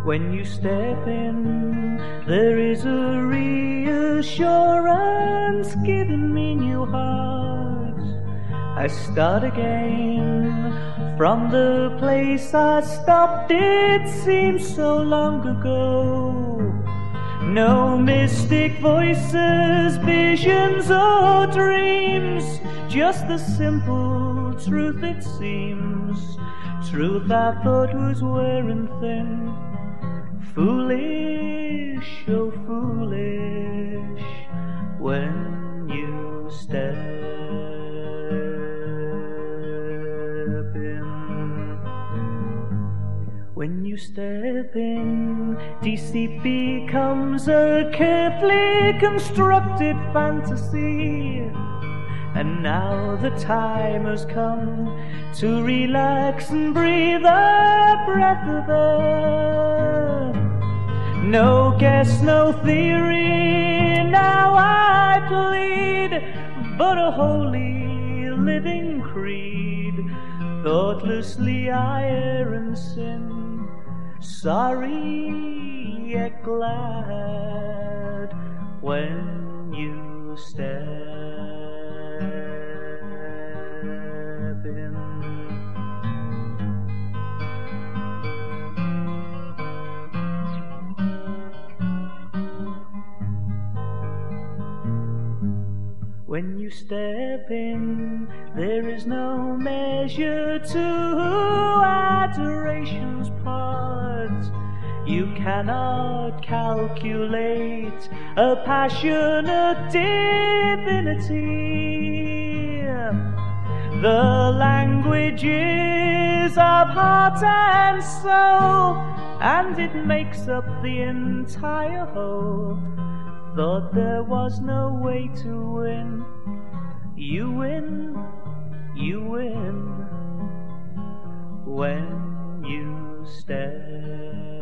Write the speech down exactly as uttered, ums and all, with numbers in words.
When you step in, there is a reassurance given me new heart. I start again from the place I stopped. It seems so long ago. No mystic voices, visions or dreams, just the simple truth it seems. Truth I thought was wearing thin. Foolish, oh foolish, when you step in. When you step in, deceit becomes a carefully constructed fantasy. And now the time has come to relax and breathe a breath of air. No guess, no theory, now I plead, but a holy living creed. Thoughtlessly I err and sin, sorry yet glad when you step in. When you step in, there is no measure to adoration's part. You cannot calculate a passionate divinity. The language is of heart and soul, and it makes up the entire whole. Thought there was no way to win. You win, you win, when you step